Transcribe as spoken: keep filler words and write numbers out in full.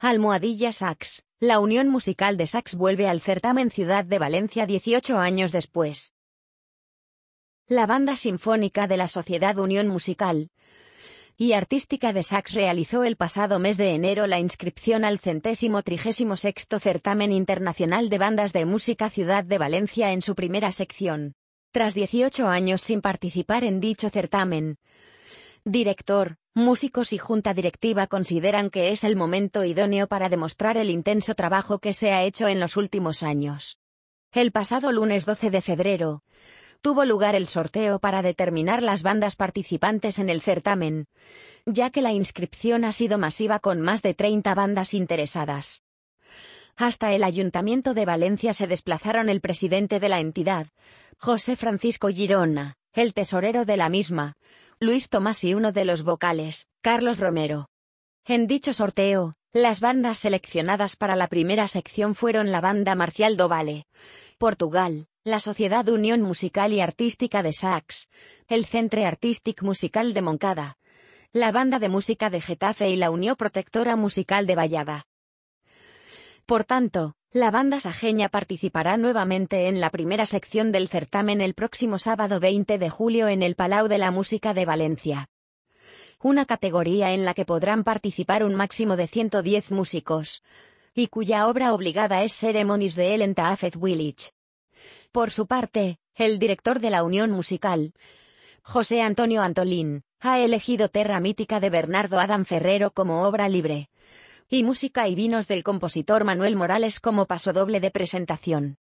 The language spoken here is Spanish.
Almohadilla Sax. La Unión Musical de Sax vuelve al certamen Ciudad de Valencia dieciocho años después. La Banda Sinfónica de la Sociedad Unión Musical y Artística de Sax realizó el pasado mes de enero la inscripción al centésimo trigésimo sexto Certamen Internacional de Bandas de Música Ciudad de Valencia en su primera sección. Tras dieciocho años sin participar en dicho certamen, director, músicos y junta directiva consideran que es el momento idóneo para demostrar el intenso trabajo que se ha hecho en los últimos años. El pasado lunes doce de febrero, tuvo lugar el sorteo para determinar las bandas participantes en el certamen, ya que la inscripción ha sido masiva con más de treinta bandas interesadas. Hasta el Ayuntamiento de Valencia se desplazaron el presidente de la entidad, José Francisco Girona, el tesorero de la misma, Luis Tomás y uno de los vocales, Carlos Romero. En dicho sorteo, las bandas seleccionadas para la primera sección fueron la Banda Marcial do Vale, Portugal, la Sociedad Unión Musical y Artística de Sax, el Centre Artístic Musical de Moncada, la Banda de Música de Getafe y la Unión Protectora Musical de Vallada. Por tanto, la banda sajeña participará nuevamente en la primera sección del certamen el próximo sábado veinte de julio en el Palau de la Música de Valencia. Una categoría en la que podrán participar un máximo de ciento diez músicos, y cuya obra obligada es Ceremonies de Ellen Taafez Village. Por su parte, el director de la Unión Musical, José Antonio Antolín, ha elegido Terra Mítica de Bernardo Adán Ferrero como obra libre, y Música y Vinos del compositor Manuel Morales como pasodoble de presentación.